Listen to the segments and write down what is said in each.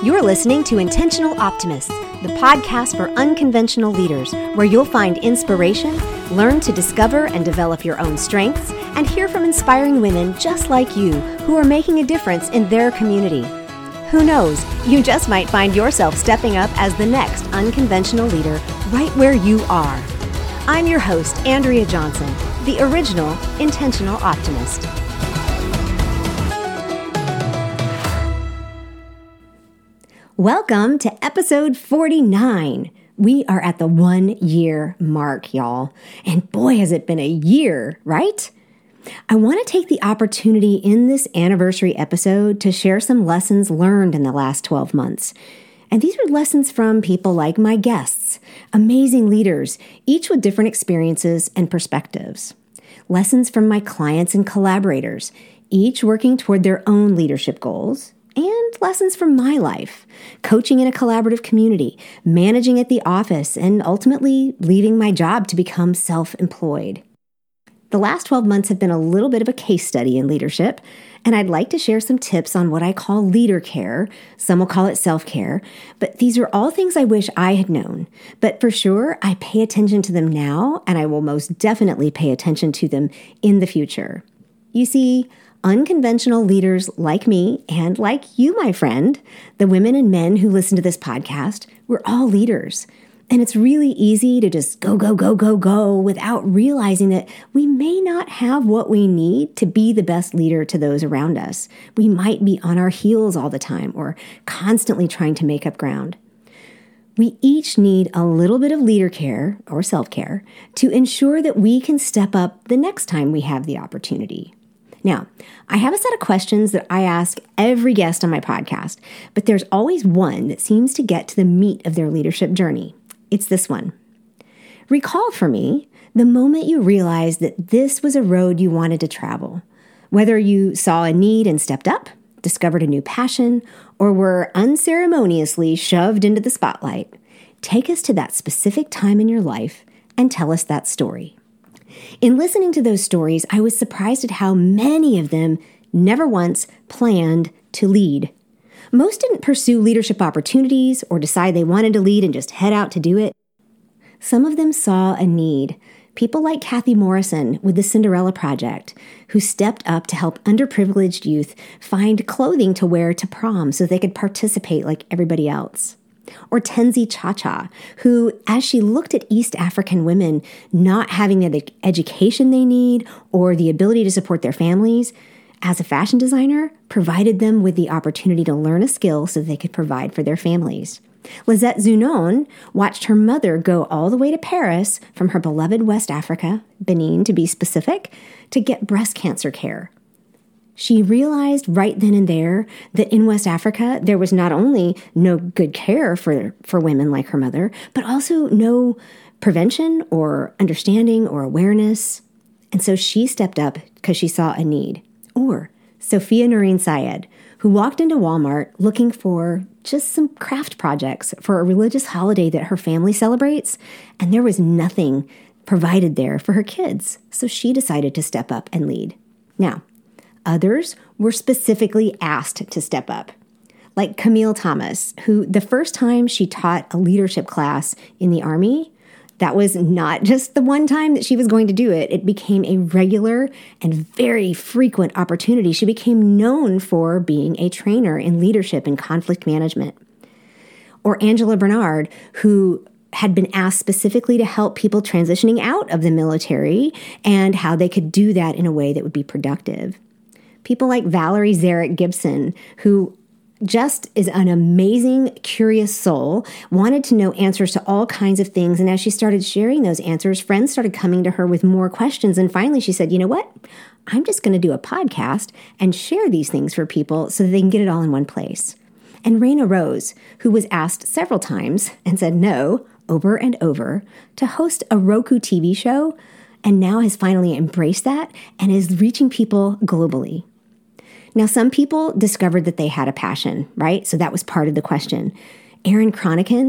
You're listening to Intentional Optimists, the podcast for unconventional leaders, where you'll find inspiration, learn to discover and develop your own strengths, and hear from inspiring women just like you who are making a difference in their community. Who knows, you just might find yourself stepping up as the next unconventional leader right where you are. I'm your host, Andrea Johnson, the original Intentional Optimist. Welcome to episode 49. We are at the 1 year mark, y'all. And boy, has it been a year, right? I want to take the opportunity in this anniversary episode to share some lessons learned in the last 12 months. And these are lessons from people like my guests, amazing leaders, each with different experiences and perspectives. Lessons from my clients and collaborators, each working toward their own leadership goals. And lessons from my life, coaching in a collaborative community, managing at the office, and ultimately leaving my job to become self-employed. The last 12 months have been a little bit of a case study in leadership, and I'd like to share some tips on what I call leader care. Some will call it self-care, but these are all things I wish I had known. But for sure, I pay attention to them now, and I will most definitely pay attention to them in the future. You see, unconventional leaders like me and like you, my friend, the women and men who listen to this podcast, we're all leaders. And it's really easy to just go without realizing that we may not have what we need to be the best leader to those around us. We might be on our heels all the time or constantly trying to make up ground. We each need a little bit of leader care or self-care to ensure that we can step up the next time we have the opportunity. Now, I have a set of questions that I ask every guest on my podcast, but there's always one that seems to get to the meat of their leadership journey. It's this one. Recall for me the moment you realized that this was a road you wanted to travel, whether you saw a need and stepped up, discovered a new passion, or were unceremoniously shoved into the spotlight. Take us to that specific time in your life and tell us that story. In listening to those stories, I was surprised at how many of them never once planned to lead. Most didn't pursue leadership opportunities or decide they wanted to lead and just head out to do it. Some of them saw a need. People like Kathy Morrison with the Cinderella Project, who stepped up to help underprivileged youth find clothing to wear to prom so they could participate like everybody else. Or Tenzi Chacha, who, as she looked at East African women not having the education they need or the ability to support their families, as a fashion designer, provided them with the opportunity to learn a skill so they could provide for their families. Lisette Zunon watched her mother go all the way to Paris from her beloved West Africa, Benin to be specific, to get breast cancer care. She realized right then and there that in West Africa, there was not only no good care for women like her mother, but also no prevention or understanding or awareness. And so she stepped up because she saw a need. Or Sophia Noreen Syed, who walked into Walmart looking for just some craft projects for a religious holiday that her family celebrates, and there was nothing provided there for her kids. So she decided to step up and lead. Now, others were specifically asked to step up, like Camille Thomas, who the first time she taught a leadership class in the Army, that was not just the one time that she was going to do it. It became a regular and very frequent opportunity. She became known for being a trainer in leadership and conflict management. Or Angela Bernard, who had been asked specifically to help people transitioning out of the military and how they could do that in a way that would be productive. People like Valerie Zarek Gibson, who just is an amazing, curious soul, wanted to know answers to all kinds of things. And as she started sharing those answers, friends started coming to her with more questions. And finally, she said, you know what? I'm just going to do a podcast and share these things for people so that they can get it all in one place. And Raina Rose, who was asked several times and said no over and over to host a Roku TV show, and now has finally embraced that and is reaching people globally. Now, some people discovered that they had a passion, right? So that was part of the question. Aaron Cronican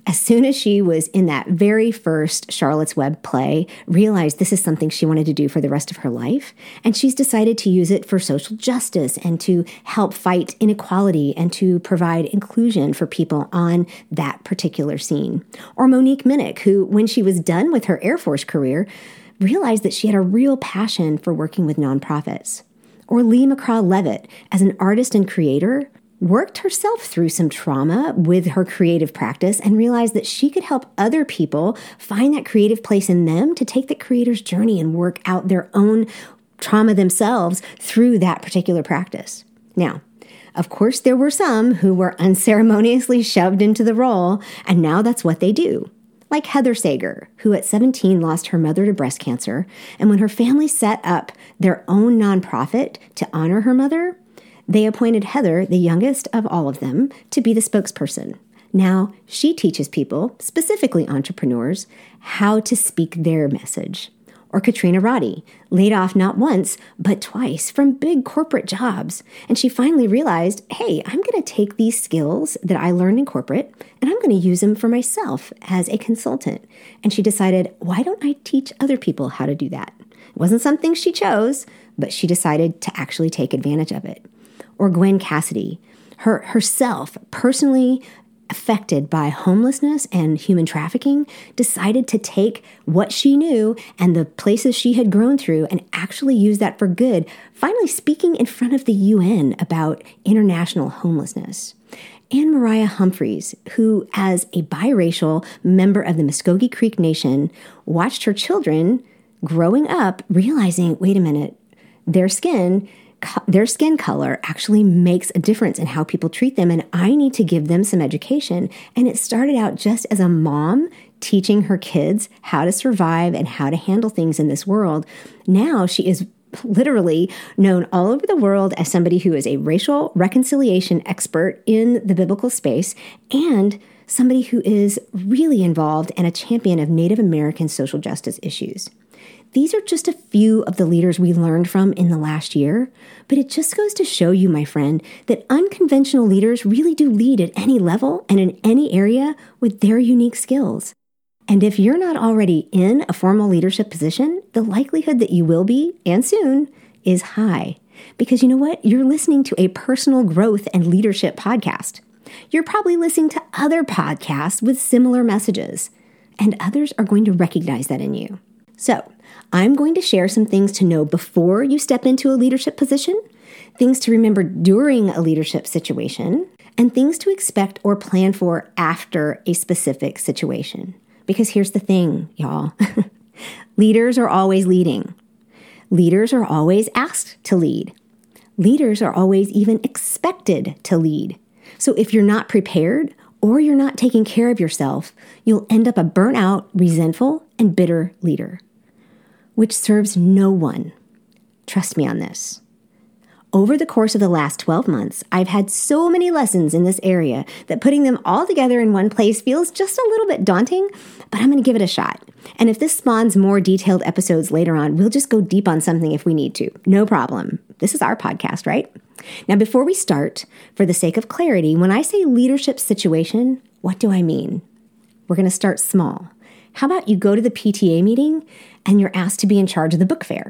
as soon as she was in that very first Charlotte's Web play, realized this is something she wanted to do for the rest of her life. And she's decided to use it for social justice and to help fight inequality and to provide inclusion for people on that particular scene. Or Monique Minnick, who, when she was done with her Air Force career, realized that she had a real passion for working with nonprofits. Or Lee McCraw-Levitt, as an artist and creator, worked herself through some trauma with her creative practice and realized that she could help other people find that creative place in them to take the creator's journey and work out their own trauma themselves through that particular practice. Now, of course, there were some who were unceremoniously shoved into the role, and now that's what they do. Like Heather Sager, who at 17 lost her mother to breast cancer, and when her family set up their own nonprofit to honor her mother, they appointed Heather, the youngest of all of them, to be the spokesperson. Now, she teaches people, specifically entrepreneurs, how to speak their message. Or Katrina Roddy, laid off not once, but twice from big corporate jobs. And she finally realized, hey, I'm going to take these skills that I learned in corporate, and I'm going to use them for myself as a consultant. And she decided, why don't I teach other people how to do that? It wasn't something she chose, but she decided to actually take advantage of it. Or Gwen Cassidy, herself personally affected by homelessness and human trafficking, decided to take what she knew and the places she had grown through and actually use that for good, finally speaking in front of the UN about international homelessness. And Mariah Humphreys, who as a biracial member of the Muskogee Creek Nation, watched her children growing up realizing, wait a minute, their skin color actually makes a difference in how people treat them, and I need to give them some education. And it started out just as a mom teaching her kids how to survive and how to handle things in this world. Now she is literally known all over the world as somebody who is a racial reconciliation expert in the biblical space and somebody who is really involved and a champion of Native American social justice issues. These are just a few of the leaders we learned from in the last year, but it just goes to show you, my friend, that unconventional leaders really do lead at any level and in any area with their unique skills. And if you're not already in a formal leadership position, the likelihood that you will be, and soon, is high. Because you know what? You're listening to a personal growth and leadership podcast. You're probably listening to other podcasts with similar messages, and others are going to recognize that in you. So, I'm going to share some things to know before you step into a leadership position, things to remember during a leadership situation, and things to expect or plan for after a specific situation. Because here's the thing, y'all. Leaders are always leading. Leaders are always asked to lead. Leaders are always even expected to lead. So if you're not prepared or you're not taking care of yourself, you'll end up a burnt-out, resentful, and bitter leader, which serves no one. Trust me on this. Over the course of the last 12 months, I've had so many lessons in this area that putting them all together in one place feels just a little bit daunting, but I'm going to give it a shot. And if this spawns more detailed episodes later on, we'll just go deep on something if we need to. No problem. This is our podcast, right? Now, before we start, for the sake of clarity, when I say leadership situation, what do I mean? We're going to start small. How about you go to the PTA meeting and you're asked to be in charge of the book fair?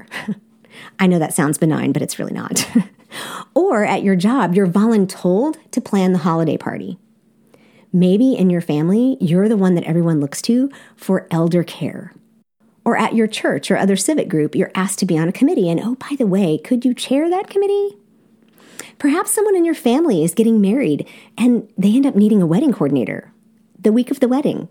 I know that sounds benign, but it's really not. Or at your job, you're voluntold to plan the holiday party. Maybe in your family, you're the one that everyone looks to for elder care. Or at your church or other civic group, you're asked to be on a committee. And oh, by the way, could you chair that committee? Perhaps someone in your family is getting married and they end up needing a wedding coordinator the week of the wedding.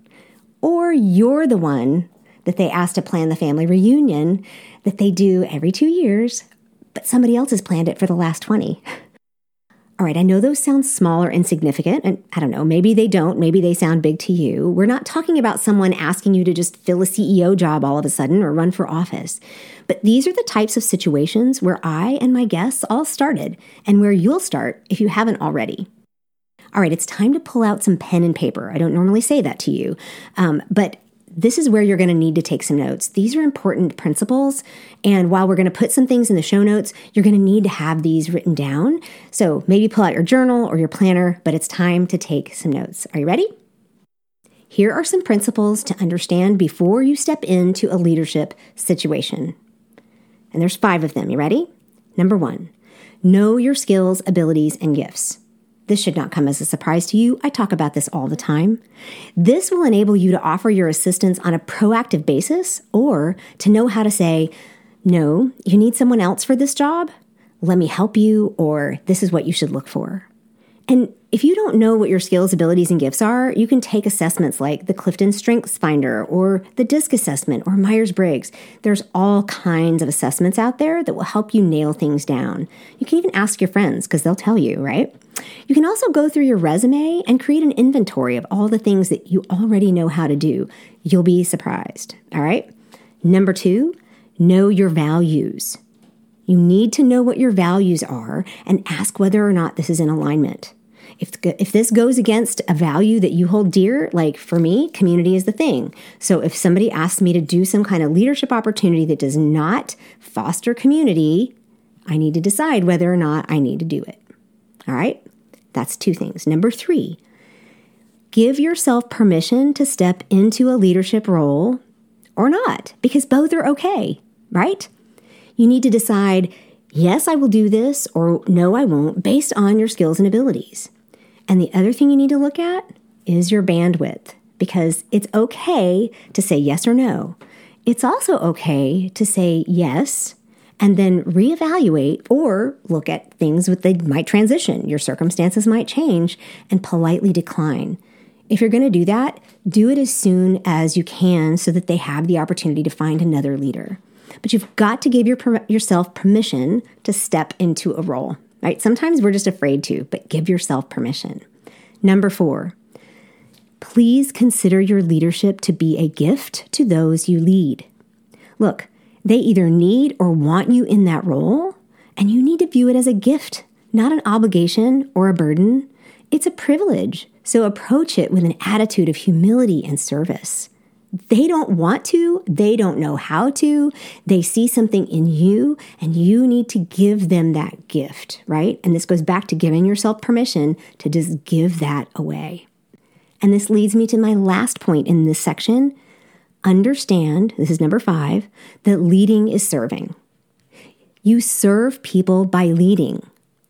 Or you're the one that they ask to plan the family reunion that they do every 2 years, but somebody else has planned it for the last 20. All right, I know those sound small or insignificant, and I don't know, maybe they don't, maybe they sound big to you. We're not talking about someone asking you to just fill a CEO job all of a sudden or run for office. But these are the types of situations where I and my guests all started, and where you'll start if you haven't already. All right, it's time to pull out some pen and paper. I don't normally say that to you, but this is where you're going to need to take some notes. These are important principles, and while we're going to put some things in the show notes, you're going to need to have these written down. So maybe pull out your journal or your planner, but it's time to take some notes. Are you ready? Here are some principles to understand before you step into a leadership situation. And there's 5 of them. You ready? Number 1, know your skills, abilities, and gifts. This should not come as a surprise to you. I talk about this all the time. This will enable you to offer your assistance on a proactive basis or to know how to say, no, you need someone else for this job? Let me help you, or this is what you should look for. And if you don't know what your skills, abilities, and gifts are, you can take assessments like the Clifton Strengths Finder or the DISC assessment or Myers-Briggs. There's all kinds of assessments out there that will help you nail things down. You can even ask your friends because they'll tell you, right? You can also go through your resume and create an inventory of all the things that you already know how to do. You'll be surprised, all right? Number 2, know your values. You need to know what your values are and ask whether or not this is in alignment. If this goes against a value that you hold dear, like for me, community is the thing. So if somebody asks me to do some kind of leadership opportunity that does not foster community, I need to decide whether or not I need to do it. All right? That's 2 things. Number 3, give yourself permission to step into a leadership role or not, because both are okay, right? You need to decide, yes, I will do this, or no, I won't, based on your skills and abilities. And the other thing you need to look at is your bandwidth, because it's okay to say yes or no. It's also okay to say yes and then reevaluate or look at things they might transition. Your circumstances might change and politely decline. If you're going to do that, do it as soon as you can so that they have the opportunity to find another leader. But you've got to give yourself permission to step into a role, right? Sometimes we're just afraid to, but give yourself permission. Number 4, please consider your leadership to be a gift to those you lead. Look, they either need or want you in that role, and you need to view it as a gift, not an obligation or a burden. It's a privilege, so approach it with an attitude of humility and service. They don't want to, they don't know how to, they see something in you, and you need to give them that gift, right? And this goes back to giving yourself permission to just give that away. And this leads me to my last point in this section. Understand, this is number 5, that leading is serving. You serve people by leading.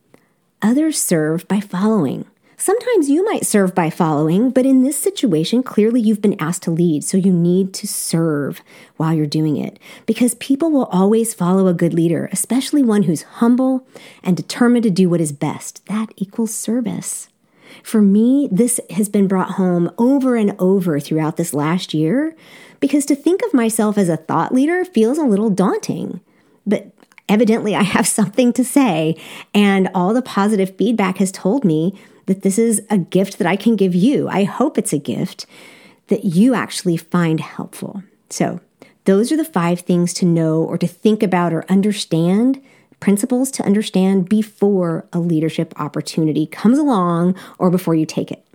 Others serve by following. Sometimes you might serve by following, but in this situation, clearly you've been asked to lead, so you need to serve while you're doing it, because people will always follow a good leader, especially one who's humble and determined to do what is best. That equals service. For me, this has been brought home over and over throughout this last year, because to think of myself as a thought leader feels a little daunting, but evidently I have something to say, and all the positive feedback has told me that this is a gift that I can give you. I hope it's a gift that you actually find helpful. So those are the 5 things to know or to think about or understand, principles to understand before a leadership opportunity comes along or before you take it.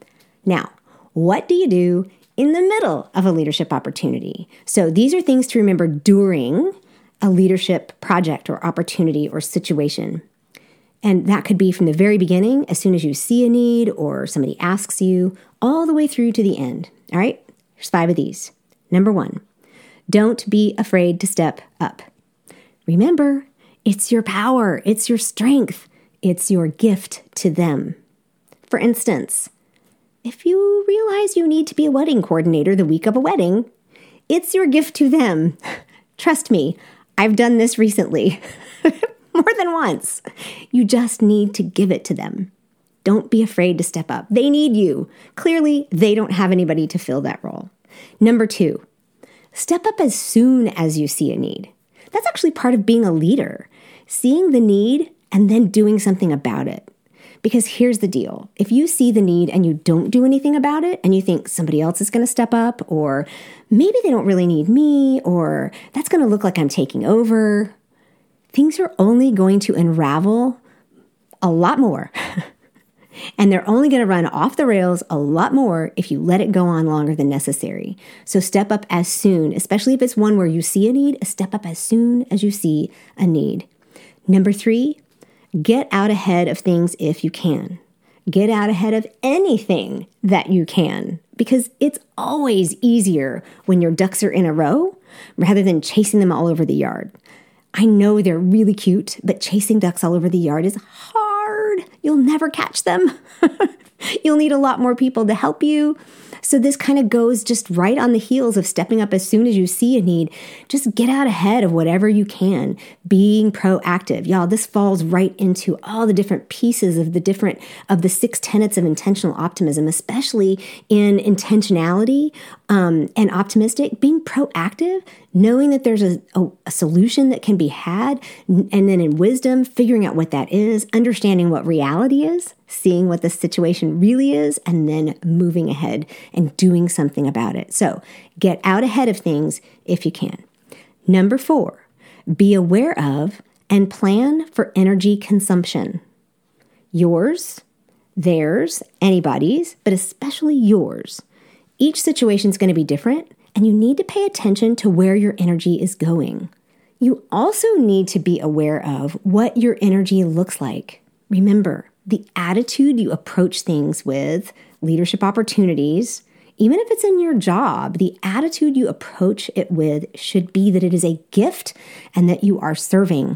Now, what do you do in the middle of a leadership opportunity? So these are things to remember during a leadership project or opportunity or situation. And that could be from the very beginning, as soon as you see a need or somebody asks you, all the way through to the end. All right? There's 5 of these. Number 1, don't be afraid to step up. Remember, it's your power, it's your strength, it's your gift to them. For instance, if you realize you need to be a wedding coordinator the week of a wedding, it's your gift to them. Trust me, I've done this recently. More than once. You just need to give it to them. Don't be afraid to step up. They need you. Clearly, they don't have anybody to fill that role. Number 2, step up as soon as you see a need. That's actually part of being a leader, seeing the need and then doing something about it. Because here's the deal. If you see the need and you don't do anything about it and you think somebody else is going to step up, or maybe they don't really need me, or that's going to look like I'm taking over, things are only going to unravel a lot more. And they're only going to run off the rails a lot more if you let it go on longer than necessary. So step up as soon, especially if it's one where you see a need, step up as soon as you see a need. Number 3, get out ahead of things if you can. Get out ahead of anything that you can. because it's always easier when your ducks are in a row rather than chasing them all over the yard. I know they're really cute, but chasing ducks all over the yard is hard. You'll never catch them. You'll need a lot more people to help you. So this kind of goes just right on the heels of stepping up as soon as you see a need. Just get out ahead of whatever you can, being proactive. Y'all, this falls right into all the different pieces of the 6 tenets of intentional optimism, especially in intentionality and optimistic, being proactive, knowing that there's a solution that can be had, and then in wisdom, figuring out what that is, understanding what reality is, seeing what the situation really is, and then moving ahead and doing something about it. So get out ahead of things if you can. Number 4, be aware of and plan for energy consumption. Yours, theirs, anybody's, but especially yours. Each situation is going to be different, and you need to pay attention to where your energy is going. You also need to be aware of what your energy looks like. Remember, the attitude you approach things with, leadership opportunities, even if it's in your job, the attitude you approach it with should be that it is a gift and that you are serving.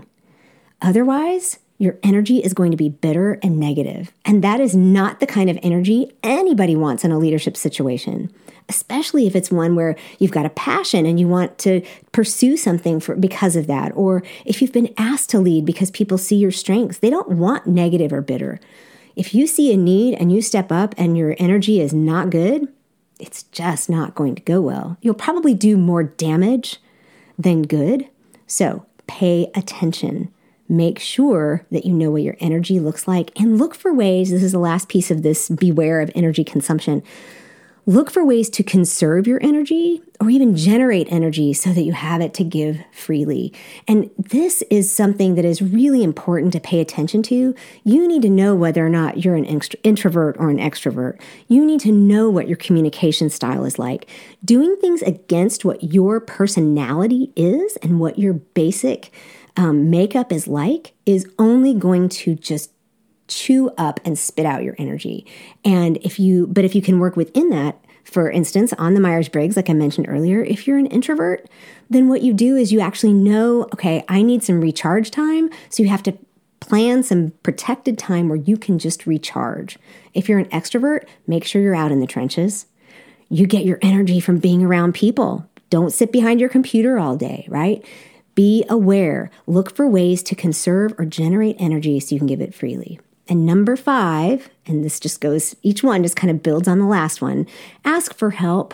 Otherwise, your energy is going to be bitter and negative. And that is not the kind of energy anybody wants in a leadership situation, especially if it's one where you've got a passion and you want to pursue something because of that. Or if you've been asked to lead because people see your strengths, they don't want negative or bitter. If you see a need and you step up and your energy is not good, it's just not going to go well. You'll probably do more damage than good. So pay attention. Make sure that you know what your energy looks like and look for ways, this is the last piece of this, beware of energy consumption. Look for ways to conserve your energy or even generate energy so that you have it to give freely. And this is something that is really important to pay attention to. You need to know whether or not you're an introvert or an extrovert. You need to know what your communication style is like. Doing things against what your personality is and what your basic makeup is like is only going to just chew up and spit out your energy. And if you can work within that, for instance, on the Myers-Briggs, like I mentioned earlier, if you're an introvert, then what you do is you actually know, okay, I need some recharge time. So you have to plan some protected time where you can just recharge. If you're an extrovert, make sure you're out in the trenches. You get your energy from being around people. Don't sit behind your computer all day, right? Be aware. Look for ways to conserve or generate energy so you can give it freely. And number 5, and this just goes, each one just kind of builds on the last one, ask for help.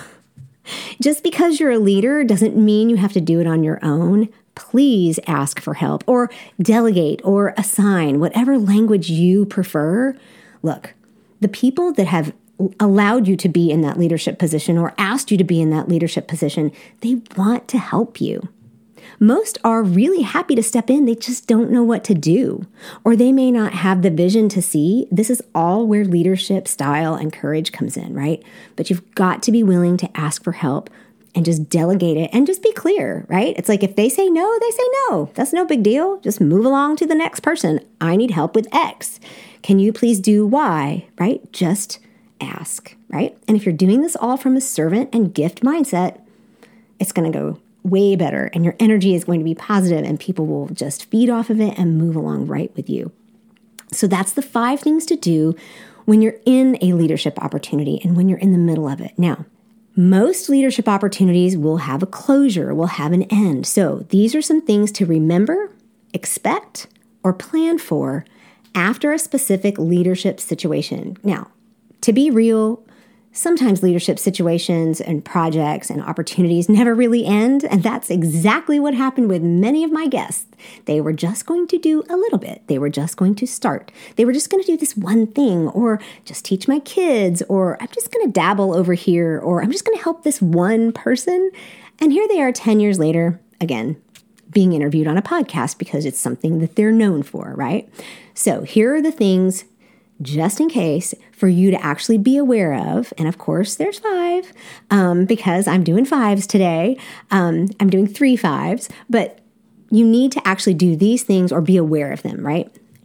Just because you're a leader doesn't mean you have to do it on your own. Please ask for help or delegate or assign, whatever language you prefer. Look, the people that have allowed you to be in that leadership position or asked you to be in that leadership position, they want to help you. Most are really happy to step in. They just don't know what to do. Or they may not have the vision to see. This is all where leadership style and courage comes in, right? But you've got to be willing to ask for help and just delegate it and just be clear, right? It's like if they say no, they say no. That's no big deal. Just move along to the next person. I need help with X. Can you please do Y, right? Just ask, right? And if you're doing this all from a servant and gift mindset, it's going to go way better and your energy is going to be positive and people will just feed off of it and move along right with you. So that's the 5 things to do when you're in a leadership opportunity and when you're in the middle of it. Now, most leadership opportunities will have a closure, will have an end. So these are some things to remember, expect, or plan for after a specific leadership situation. Now, to be real, sometimes leadership situations and projects and opportunities never really end, and that's exactly what happened with many of my guests. They were just going to do a little bit. They were just going to start. They were just going to do this one thing, or just teach my kids, or I'm just going to dabble over here, or I'm just going to help this one person. And here they are 10 years later, again, being interviewed on a podcast because it's something that they're known for, right? So here are the things just in case for you to actually be aware of. And of course, there's 5 because I'm doing 5s today. I'm doing 3 5s, but you need to actually do these things or be aware of them, right?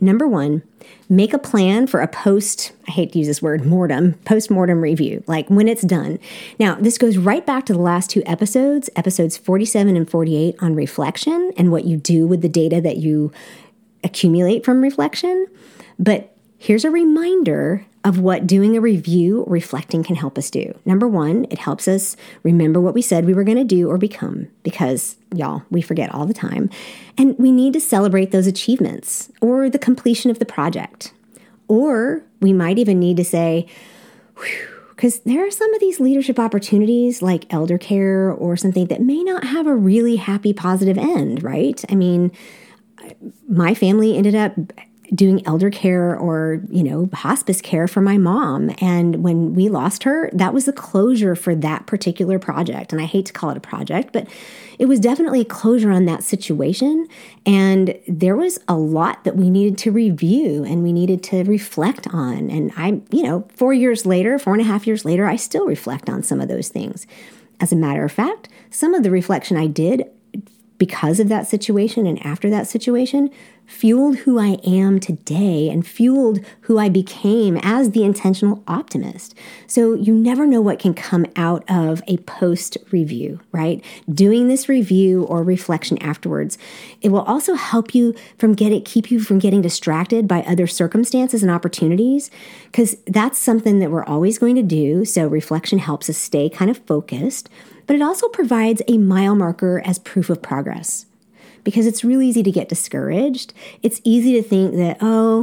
number one, make a plan for a I hate to use this word, post-mortem review, like when it's done. Now, this goes right back to the last two episodes 47 and 48 on reflection and what you do with the data that you accumulate from reflection. But here's a reminder of what doing a review or reflecting can help us do. Number one, it helps us remember what we said we were going to do or become, because, y'all, we forget all the time. And we need to celebrate those achievements or the completion of the project. Or we might even need to say, because there are some of these leadership opportunities like elder care or something that may not have a really happy, positive end, right? I mean, my family ended up doing elder care or, hospice care for my mom. And when we lost her, that was the closure for that particular project. And I hate to call it a project, but it was definitely a closure on that situation. And there was a lot that we needed to review and we needed to reflect on. And 4.5 years later, I still reflect on some of those things. As a matter of fact, some of the reflection I did because of that situation and after that situation fueled who I am today and fueled who I became as the intentional optimist. So you never know what can come out of a post review, right? Doing this review or reflection afterwards, it will also help you keep you from getting distracted by other circumstances and opportunities, because that's something that we're always going to do. So reflection helps us stay kind of focused, but it also provides a mile marker as proof of progress. Because it's really easy to get discouraged. It's easy to think that,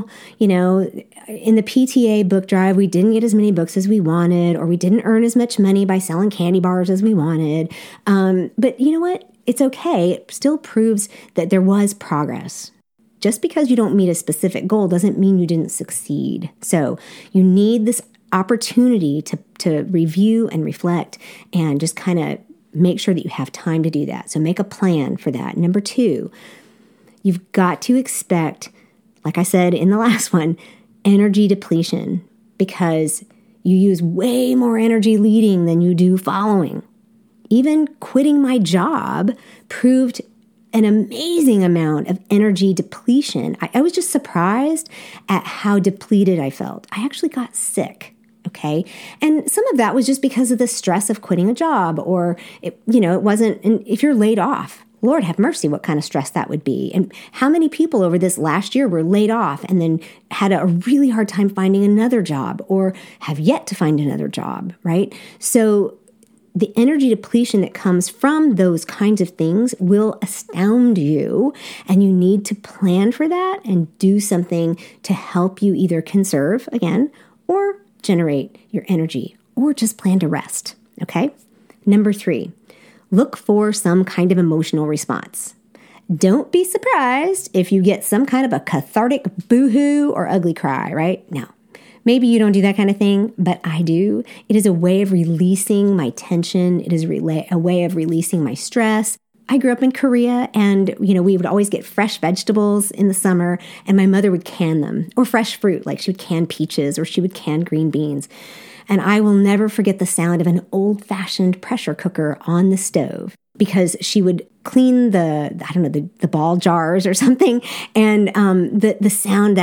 in the PTA book drive, we didn't get as many books as we wanted, or we didn't earn as much money by selling candy bars as we wanted. But you know what? It's okay. It still proves that there was progress. Just because you don't meet a specific goal doesn't mean you didn't succeed. So you need this opportunity to review and reflect and just kind of make sure that you have time to do that. So make a plan for that. Number two, you've got to expect, like I said in the last one, energy depletion, because you use way more energy leading than you do following. Even quitting my job proved an amazing amount of energy depletion. I was just surprised at how depleted I felt. I actually got sick. Okay. And some of that was just because of the stress of quitting a job, or it wasn't, and if you're laid off, Lord have mercy, what kind of stress that would be. And how many people over this last year were laid off and then had a really hard time finding another job, or have yet to find another job, right? So the energy depletion that comes from those kinds of things will astound you, and you need to plan for that and do something to help you either conserve again, or generate your energy, or just plan to rest, okay? Number three, look for some kind of emotional response. Don't be surprised if you get some kind of a cathartic boohoo or ugly cry, right? Now, maybe you don't do that kind of thing, but I do. It is a way of releasing my tension. It is a way of releasing my stress. I grew up in Korea, and, we would always get fresh vegetables in the summer, and my mother would can them, or fresh fruit, like she would can peaches, or she would can green beans. And I will never forget the sound of an old-fashioned pressure cooker on the stove, because she would clean the ball jars or something, and the sound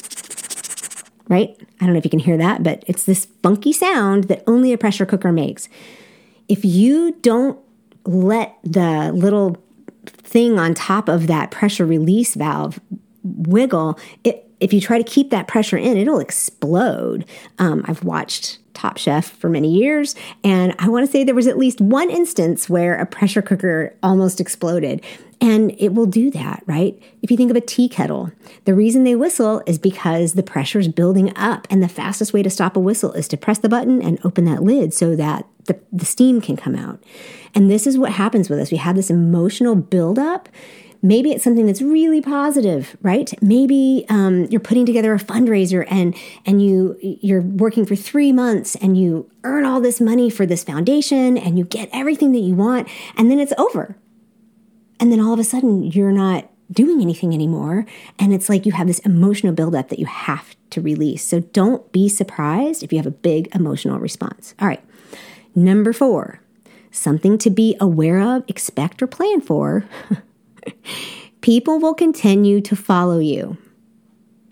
that, right? I don't know if you can hear that, but it's this funky sound that only a pressure cooker makes. If you don't let the little thing on top of that pressure release valve wiggle, if you try to keep that pressure in, it'll explode. I've watched Top Chef for many years, and I want to say there was at least one instance where a pressure cooker almost exploded. And it will do that, right? If you think of a tea kettle, the reason they whistle is because the pressure is building up, and the fastest way to stop a whistle is to press the button and open that lid so that the steam can come out. And this is what happens with us. We have this emotional buildup. Maybe it's something that's really positive, right? Maybe you're putting together a fundraiser and you're working for 3 months and you earn all this money for this foundation and you get everything that you want, and then it's over. And then all of a sudden you're not doing anything anymore. And it's like you have this emotional buildup that you have to release. So don't be surprised if you have a big emotional response. All right. Number 4, something to be aware of, expect, or plan for. People will continue to follow you.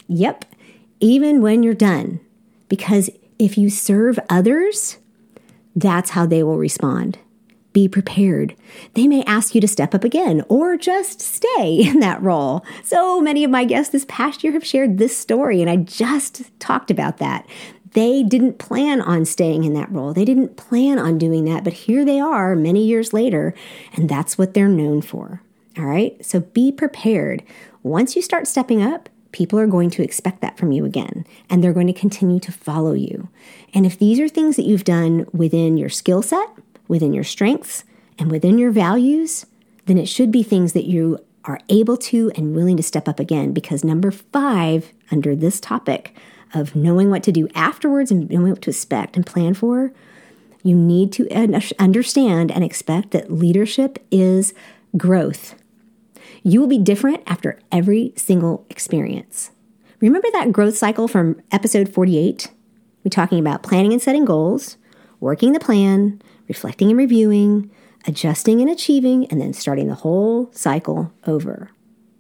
Yep, even when you're done. Because if you serve others, that's how they will respond. Be prepared. They may ask you to step up again or just stay in that role. So many of my guests this past year have shared this story, and I just talked about that. They didn't plan on staying in that role. They didn't plan on doing that, but here they are many years later, and that's what they're known for. All right? So be prepared. Once you start stepping up, people are going to expect that from you again, and they're going to continue to follow you. And if these are things that you've done within your skill set, within your strengths, and within your values, then it should be things that you are able to and willing to step up again. Because number 5, under this topic of knowing what to do afterwards and knowing what to expect and plan for, you need to understand and expect that leadership is growth. You will be different after every single experience. Remember that growth cycle from episode 48? We're talking about planning and setting goals, working the plan, reflecting and reviewing, adjusting and achieving, and then starting the whole cycle over.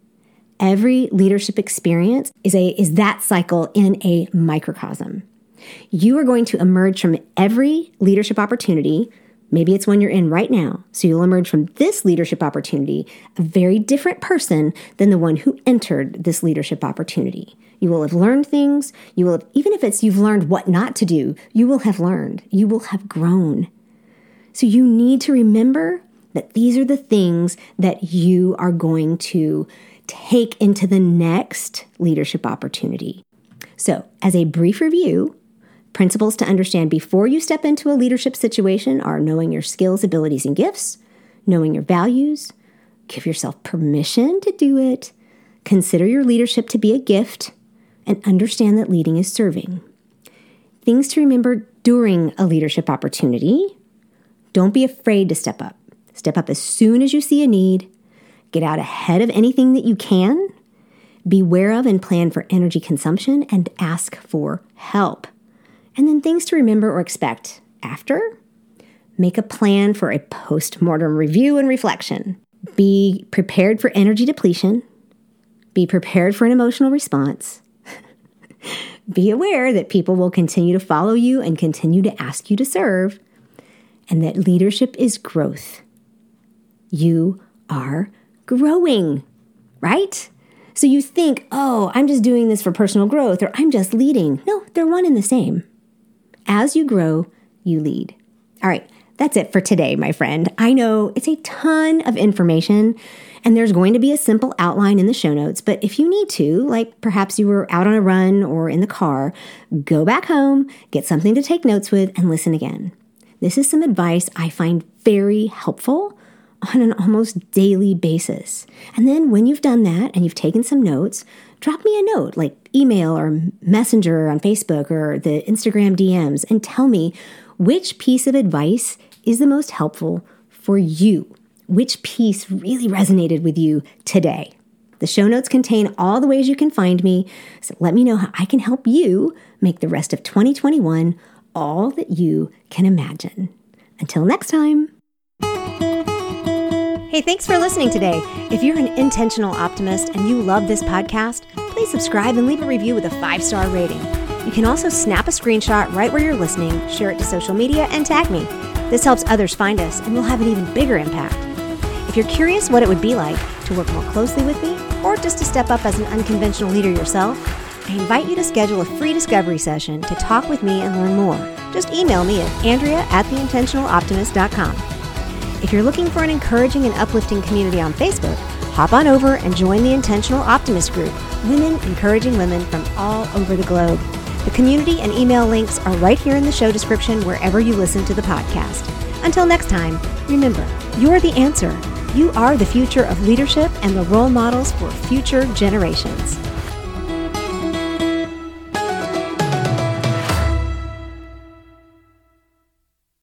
Every leadership experience is that cycle in a microcosm. You are going to emerge from every leadership opportunity. Maybe it's one you're in right now. So you'll emerge from this leadership opportunity a very different person than the one who entered this leadership opportunity. You will have learned things. You will have, even if you've learned what not to do, you will have learned. You will have grown. So you need to remember that these are the things that you are going to take into the next leadership opportunity. So as a brief review, principles to understand before you step into a leadership situation are knowing your skills, abilities, and gifts, knowing your values, give yourself permission to do it, consider your leadership to be a gift, and understand that leading is serving. Things to remember during a leadership opportunity: don't be afraid to step up. Step up as soon as you see a need. Get out ahead of anything that you can. Beware of and plan for energy consumption and ask for help. And then things to remember or expect after: make a plan for a post-mortem review and reflection. Be prepared for energy depletion. Be prepared for an emotional response. Be aware that people will continue to follow you and continue to ask you to serve, and that leadership is growth. You are growing, right? So you think, oh, I'm just doing this for personal growth, or I'm just leading. No, they're one and the same. As you grow, you lead. All right, that's it for today, my friend. I know it's a ton of information, and there's going to be a simple outline in the show notes, but if you need to, like perhaps you were out on a run or in the car, go back home, get something to take notes with, and listen again. This is some advice I find very helpful on an almost daily basis. And then when you've done that and you've taken some notes, drop me a note, like email or messenger on Facebook or the Instagram DMs, and tell me which piece of advice is the most helpful for you. Which piece really resonated with you today? The show notes contain all the ways you can find me, so let me know how I can help you make the rest of 2021 all that you can imagine. Until next time. Hey, thanks for listening today. If you're an intentional optimist and you love this podcast, please subscribe and leave a review with a 5-star rating. You can also snap a screenshot right where you're listening, share it to social media, and tag me. This helps others find us, and we'll have an even bigger impact. If you're curious what it would be like to work more closely with me, or just to step up as an unconventional leader yourself, I invite you to schedule a free discovery session to talk with me and learn more. Just email me at andrea@theintentionaloptimist.com. If you're looking for an encouraging and uplifting community on Facebook, hop on over and join the Intentional Optimist Group, women encouraging women from all over the globe. The community and email links are right here in the show description wherever you listen to the podcast. Until next time, remember, you're the answer. You are the future of leadership and the role models for future generations.